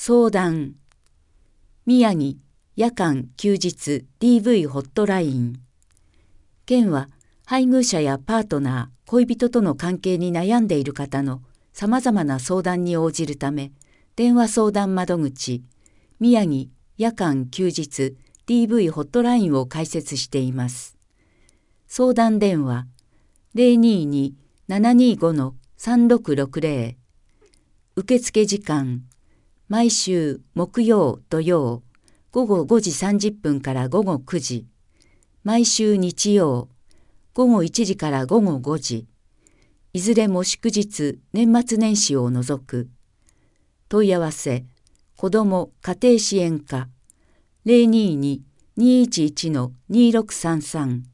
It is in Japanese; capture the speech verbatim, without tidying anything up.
相談。宮城夜間休日 ディーブイ ホットライン。県は配偶者やパートナー、恋人との関係に悩んでいる方のさまざまな相談に応じるため、電話相談窓口、宮城夜間休日 ディーブイ ホットラインを開設しています。相談電話 ゼロにーにーななにーごのさんろくろくゼロ。受付時間、毎週木曜土曜午後ごじさんじゅっぷんから午後くじ、毎週日曜午後いちじから午後ごじ、いずれも祝日年末年始を除く。問い合わせ、子ども家庭支援課 ゼロにーにーにーいちいちのにーろくさんさん